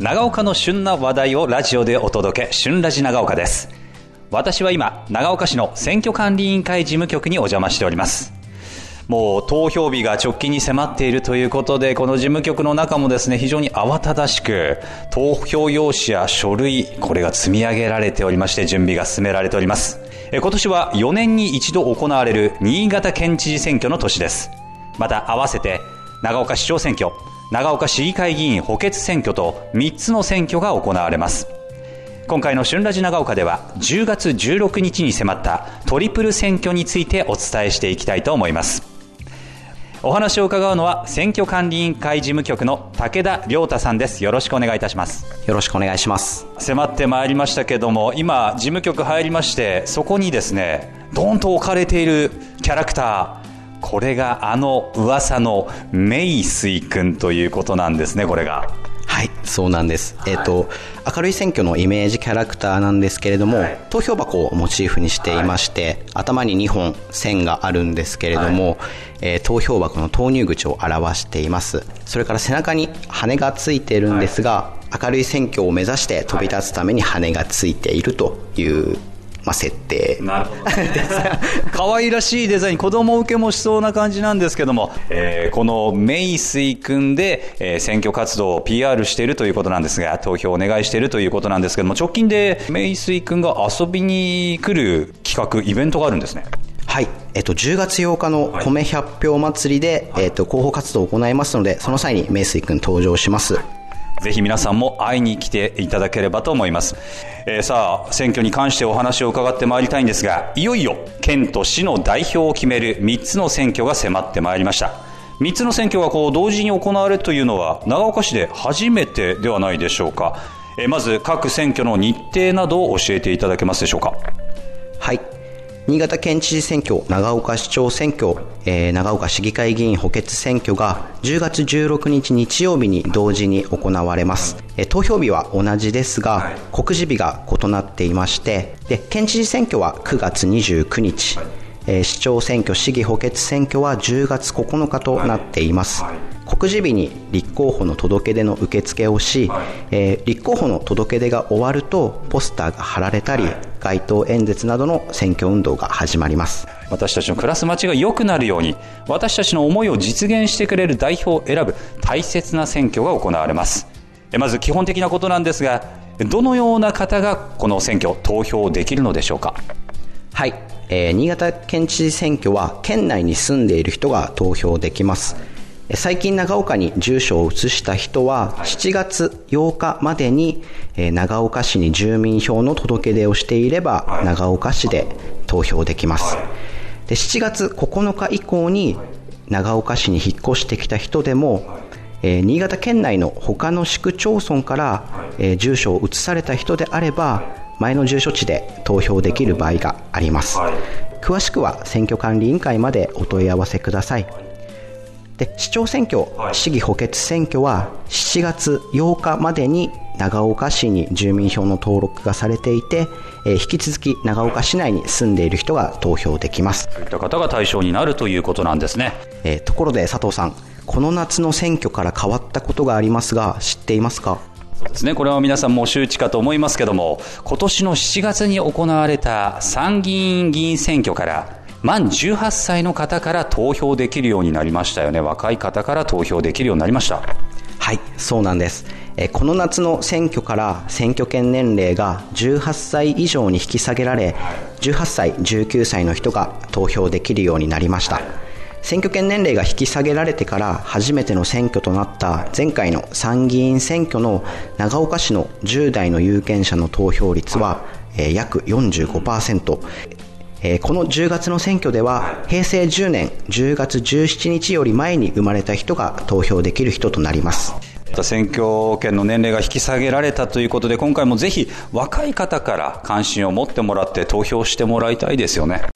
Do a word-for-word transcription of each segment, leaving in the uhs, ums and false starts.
長岡の旬な話題をラジオでお届け、旬ラジ長岡です。私は今長岡市の選挙管理委員会事務局にお邪魔しております。もう投票日が直近に迫っているということで、この事務局の中もですね、非常に慌ただしく投票用紙や書類、これが積み上げられておりまして、準備が進められております。え今年はよねんに一度行われる新潟県知事選挙の年です。また合わせて長岡市長選挙、長岡市議会議員補欠選挙とみっつの選挙が行われます。今回の旬ラジ長岡ではじゅうがつじゅうろくにちに迫ったトリプル選挙についてお伝えしていきたいと思います。お話を伺うのは選挙管理委員会事務局の武田亮太さんです。よろしくお願いいたします。 よろしくお願いします。 迫ってまいりましたけども、今事務局入りまして、そこにですねドーンと置かれているキャラクター、これがあの噂のメイスイ君ということなんですね。これがはい、そうなんです、はい、えーと、明るい選挙のイメージキャラクターなんですけれども、はい、投票箱をモチーフにしていまして、はい、頭ににほん線があるんですけれども、はい、えー、投票箱の投入口を表しています。それから背中に羽がついているんですが、はい、明るい選挙を目指して飛び立つために羽がついているという、まあ、設定。 なるほど、ね、可愛らしいデザイン、子供受けもしそうな感じなんですけども、えー、このメイスイ君で、えー、選挙活動を ピーアール しているということなんですが、投票をお願いしているということなんですけども、直近でメイスイ君が遊びに来る企画、イベントがあるんですね。 はい、えっと、じゅうがつようかの米ひゃっぴょう祭りで、はい、えっと、広報活動を行いますので、その際にメイスイ君登場します。 ぜひ皆さんも会いに来ていただければと思います。えー、さあ選挙に関してお話を伺ってまいりたいんですが、いよいよ県と市の代表を決めるみっつの選挙が迫ってまいりました。みっつの選挙がこう同時に行われるというのは長岡市で初めてではないでしょうか。えー、まず各選挙の日程などを教えていただけますでしょうか。 はい、新潟県知事選挙、長岡市長選挙、えー、長岡市議会議員補欠選挙がじゅうがつじゅうろくにち日曜日に同時に行われます。えー、投票日は同じですが、はい、告示日が異なっていまして、で県知事選挙はくがつにじゅうくにち、はい、えー、市長選挙、市議補欠選挙はじゅうがつここのかとなっています。はいはい、告示日に立候補の届け出の受付をし、はい、えー、立候補の届け出が終わるとポスターが貼られたり、はい、街頭演説などの選挙運動が始まります。 私たちの暮らす街が良くなるように、私たちの思いを実現してくれる代表を選ぶ大切な選挙が行われます。まず基本的なことなんですが、どのような方がこの選挙投票できるのでしょうか。 はい、えー、新潟県知事選挙は県内に住んでいる人が投票できます。最近長岡に住所を移した人はしちがつようかまでに長岡市に住民票の届け出をしていれば長岡市で投票できます。でしちがつここのか以降に長岡市に引っ越してきた人でも、えー、新潟県内の他の市区町村から、えー、住所を移された人であれば前の住所地で投票できる場合があります。詳しくは選挙管理委員会までお問い合わせください。で市長選挙、市議補欠選挙はしちがつようかまでに長岡市に住民票の登録がされていて、えー、引き続き長岡市内に住んでいる人が投票できます。 そういった方が対象になるということなんですね。 えー、ところで佐藤さん、この夏の選挙から変わったことがありますが知っていますか。 そうですね、これは皆さんも周知かと思いますけども、今年のしちがつに行われた参議院議員選挙から満じゅうはっさいの方から投票できるようになりましたよね。若い方から投票できるようになりました。 はい、そうなんです。えこの夏の選挙から選挙権年齢がじゅうはっさい以上に引き下げられ、じゅうはっさい、じゅうきゅうさいの人が投票できるようになりました。選挙権年齢が引き下げられてから初めての選挙となった前回の参議院選挙の長岡市のじゅうだいの有権者の投票率は、えー、約 よんじゅうごパーセント。えー、このじゅうがつの選挙ではへいせいじゅうねんじゅうがつじゅうしちにちより前に生まれた人が投票できる人となります。 選挙権の年齢が引き下げられたということで、今回もぜひ若い方から関心を持ってもらって投票してもらいたいですよね。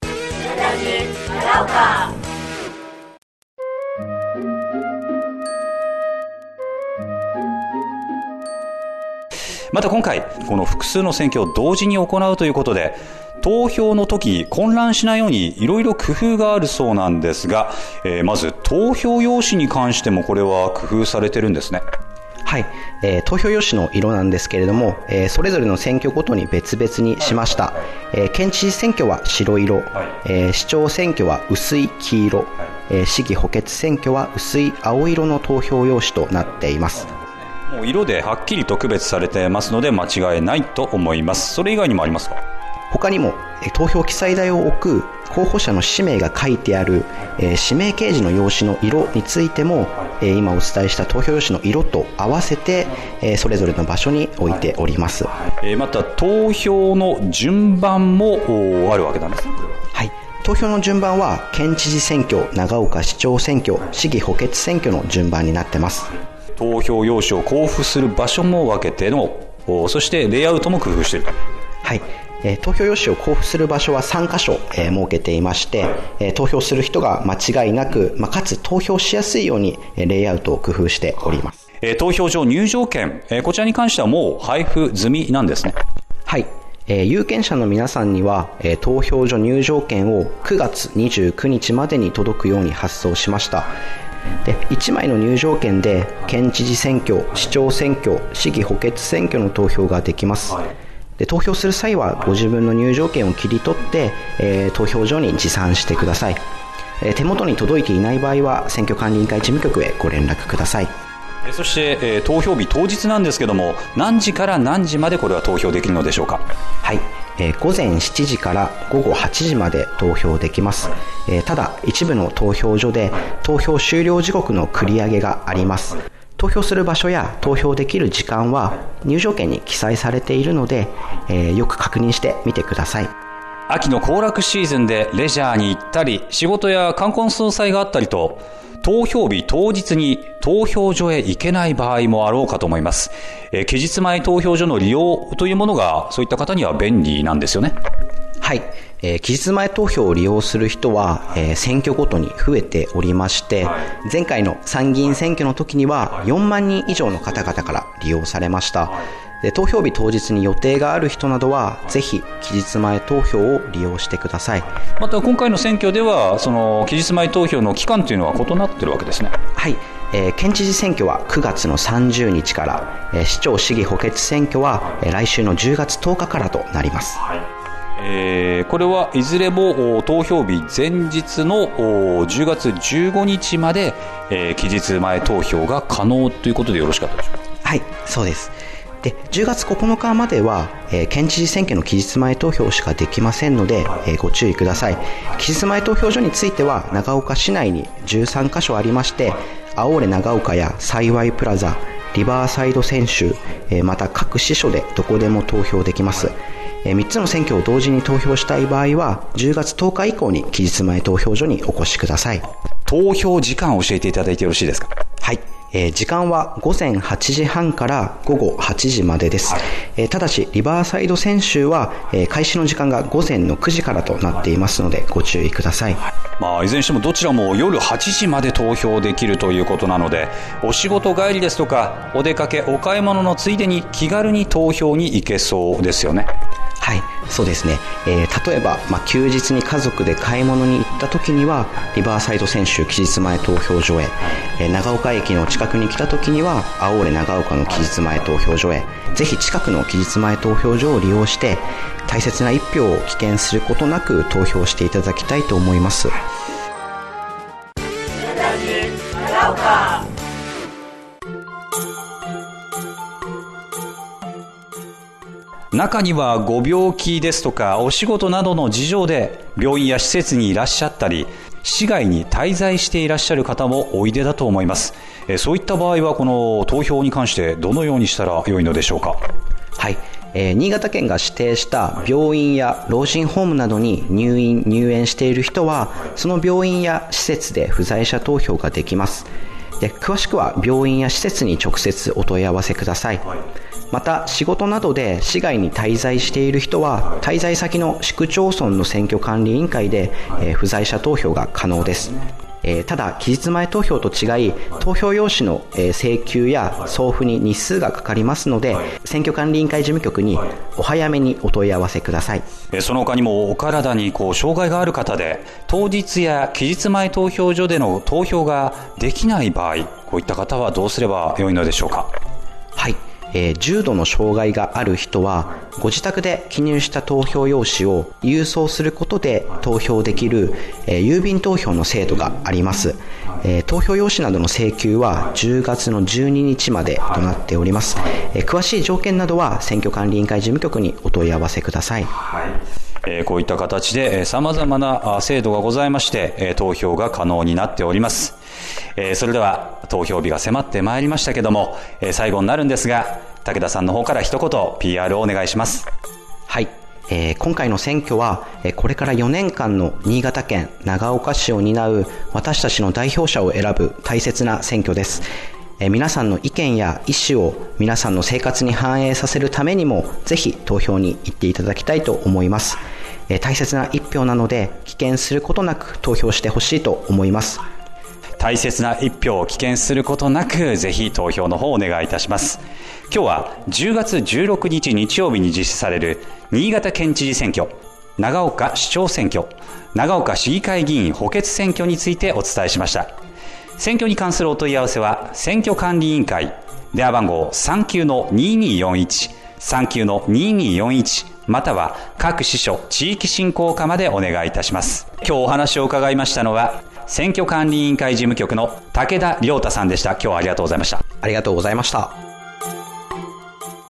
また今回この複数の選挙を同時に行うということで、投票の時混乱しないようにいろいろ工夫があるそうなんですが、えー、まず投票用紙に関してもこれは工夫されてるんですね。 はい、えー、投票用紙の色なんですけれども、えー、それぞれの選挙ごとに別々にしました。えー、県知事選挙は白色、はい、えー、市長選挙は薄い黄色、はい、えー、市議補欠選挙は薄い青色の投票用紙となっています。 もう色ではっきりと区別されてますので間違いないと思います。それ以外にもありますか？ 他にも、えー、投票記載台を置く候補者の氏名が書いてある、えー、指名掲示の用紙の色についても、えー、今お伝えした投票用紙の色と合わせて、えー、それぞれの場所に置いております。 えー、また投票の順番もあるわけなんですね。 はい、投票の順番は県知事選挙、長岡市長選挙、市議補欠選挙の順番になってます。 投票用紙を交付する場所も分けての、そしてレイアウトも工夫していると。 はい、えー、投票用紙を交付する場所はさんかしょ、えー、設けていまして、えー、投票する人が間違いなく、まあ、かつ投票しやすいように、えー、レイアウトを工夫しております。 えー、投票所入場券、えー、こちらに関してはもう配布済みなんですね。 はい、えー、有権者の皆さんには、えー、投票所入場券をくがつにじゅうくにちまでに届くように発送しました。で、いちまいの入場券で県知事選挙、市長選挙、市議補欠選挙の投票ができます。で、投票する際はご自分の入場券を切り取って、えー、投票所に持参してください。えー、手元に届いていない場合は選挙管理委員会事務局へご連絡ください。 そして、えー、投票日当日なんですけども、何時から何時までこれは投票できるのでしょうか？ はい、えー、ごぜんしちじからごごはちじまで投票できます。えー、ただ一部の投票所で投票終了時刻の繰り上げがあります。投票する場所や投票できる時間は入場券に記載されているので、えー、よく確認してみてください。 秋の行楽シーズンでレジャーに行ったり、仕事や冠婚葬祭があったりと、投票日当日に投票所へ行けない場合もあろうかと思います。えー、期日前投票所の利用というものがそういった方には便利なんですよね。 はい、えー、期日前投票を利用する人は、えー、選挙ごとに増えておりまして、前回の参議院選挙の時にはよんまんにん以上の方々から利用されました。で、投票日当日に予定がある人などはぜひ期日前投票を利用してください。 また今回の選挙ではその期日前投票の期間というのは異なっているわけですね。 はい、えー、県知事選挙はくがつのさんじゅうにちから、えー、市長市議補欠選挙は、えー、来週のじゅうがつとおかからとなります。 はい、えー、これはいずれも投票日前日のじゅうがつじゅうごにちまで、えー、期日前投票が可能ということでよろしかったでしょうか？ はい、そうです。で、じゅうがつここのかまでは、えー、県知事選挙の期日前投票しかできませんので、えー、ご注意ください。期日前投票所については長岡市内にじゅうさんかしょありまして、青折長岡や幸いプラザ、リバーサイド選手、えー、また各支所でどこでも投票できます。えー、みっつの選挙を同時に投票したい場合はじゅうがつとおか以降に期日前投票所にお越しください。 投票時間を教えていただいてよろしいですか？ はい、えー、時間はごぜんはちじはんからごごはちじまでです。えー、ただしリバーサイド選手は、えー、開始の時間がごぜんのくじからとなっていますのでご注意ください。 まあ、いずれにしてもどちらも夜はちじまで投票できるということなので、お仕事帰りですとかお出かけお買い物のついでに気軽に投票に行けそうですよね。 はい、そうですね。えー、例えば、まあ、休日に家族で買い物に行った時にはリバーサイド選手期日前投票所へ、えー、長岡駅の近くに来た時には青折長岡の期日前投票所へ、ぜひ近くの期日前投票所を利用して大切な一票を棄権することなく投票していただきたいと思います。 中にはご病気ですとかお仕事などの事情で病院や施設にいらっしゃったり、市外に滞在していらっしゃる方もおいでだと思います。そういった場合はこの投票に関してどのようにしたら良いのでしょうか？ はい、えー、新潟県が指定した病院や老人ホームなどに入院入園している人はその病院や施設で不在者投票ができます。で、詳しくは病院や施設に直接お問い合わせください。また仕事などで市外に滞在している人は滞在先の市区町村の選挙管理委員会で、えー、不在者投票が可能です。えー、ただ期日前投票と違い投票用紙の、えー、請求や送付に日数がかかりますので選挙管理委員会事務局にお早めにお問い合わせください。 その他にもお体にこう障害がある方で当日や期日前投票所での投票ができない場合、こういった方はどうすればよいのでしょうか？ えー、重度の障害がある人はご自宅で記入した投票用紙を郵送することで投票できる、えー、郵便投票の制度があります。えー、投票用紙などの請求はじゅうがつのじゅうににちまでとなっております。えー、詳しい条件などは選挙管理委員会事務局にお問い合わせください。 はい、えー、こういった形でさまざまな制度がございまして、えー、投票が可能になっております。えー、それでは投票日が迫ってまいりましたけども、えー、最後になるんですが、武田さんの方から一言 ピーアール をお願いします。 はい、えー、今回の選挙は、えー、これからよねんかんの新潟県長岡市を担う私たちの代表者を選ぶ大切な選挙です。えー、皆さんの意見や意思を皆さんの生活に反映させるためにもぜひ投票に行っていただきたいと思います。えー、大切な一票なので棄権することなく投票してほしいと思います。 大切な一票を棄権することなく、ぜひ投票の方をお願いいたします。今日はじゅうがつじゅうろくにち日曜日に実施される新潟県知事選挙、長岡市長選挙、長岡市議会議員補欠選挙についてお伝えしました。選挙に関するお問い合わせは選挙管理委員会、電話番号 さんきゅうのににーよんいち さんきゅうのにーにーよんいち、または各支所地域振興課までお願いいたします。今日お話を伺いましたのは選挙管理委員会事務局の武田亮太さんでした。今日はありがとうございました。 ありがとうございました。